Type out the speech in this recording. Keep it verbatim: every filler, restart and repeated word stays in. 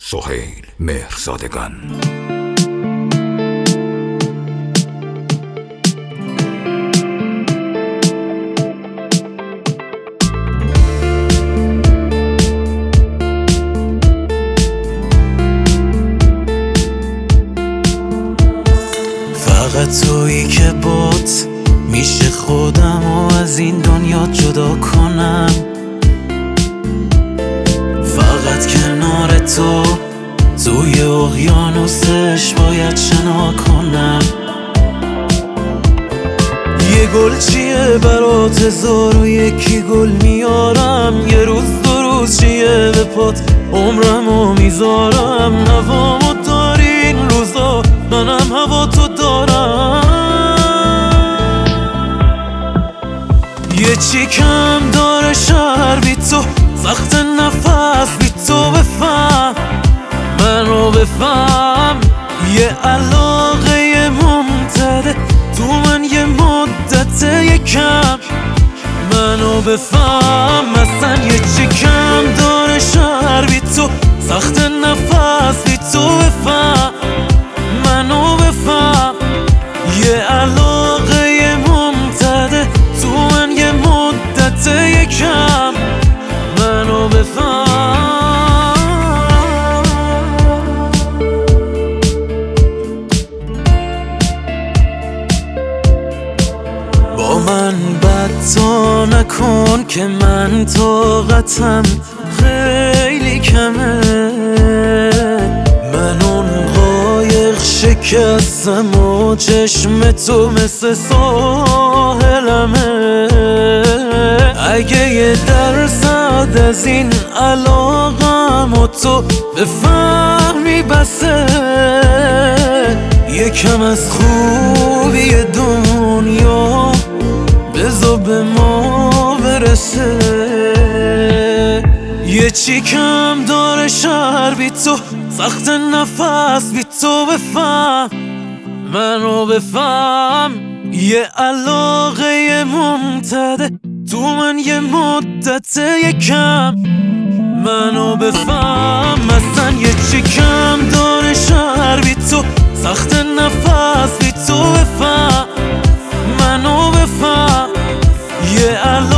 سهیل مهرزادگان. فقط تویی که بات میشه خودم و از این دنیا جدا کنم. فقط کنار تو توی اقیانوسش باید شنا کنم. یه گل چیه برات هزار و یکی گل میارم. یه روز دو روز چیه به پات عمرمو میذارم. هوامو داری این روزا، منم هوا تو دارم. یه چی کم داره شهر بی تو، سخت نفس بی تو. بفهم منو بفهم، یه علاقه ممتده تو من یه مدت یکم. منو بفهم مثلا یه چی کم داره شهر بی تو، سخت نفس بی تو. بفهم منو بفهم، یه علاقه ممتده تو من یه مدت یکم. منو بفهم. با من بد تو نکن که من طاقتم خیلی کمه. من اون قایق شکستم و چشم تو مثل ساحلمه. اگه یه درصد از این علاقم و تو بفهمی بسه، یکم از خوبی دنیا بذار به ما برسه. یه چی کم داره شهر بی تو، سخت نفس بی تو. بفهم منو بفهم، یه علاقه ممتده تو من یه مدت یکم. منو بفهم مثلا یه چی کم داره شهر بی تو، سخت نفس بی تو. بفهم منو بفهم، یه علاقه